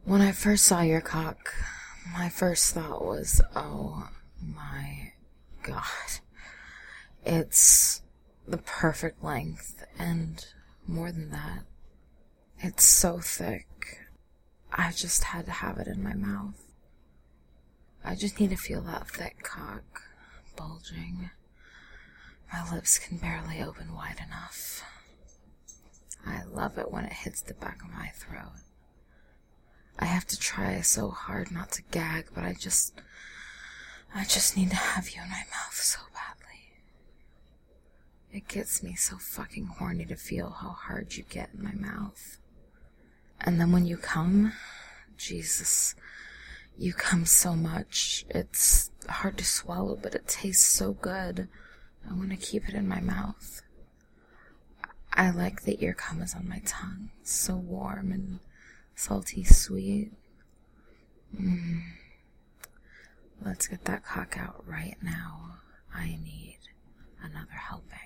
When I first saw your cock, my first thought was, oh my God. It's the perfect length, and more than that, it's so thick. I just had to have it in my mouth. I just need to feel that thick cock bulging. My lips can barely open wide enough. I love it when it hits the back of my throat. I have to try so hard not to gag, but I just need to have you in my mouth so badly. It gets me so fucking horny to feel how hard you get in my mouth. And then when you come, Jesus, you come so much. It's hard to swallow, but it tastes so good. I want to keep it in my mouth. I like that your cum is on my tongue. It's so warm and salty sweet. Let's get that cock out right now. I need another helping.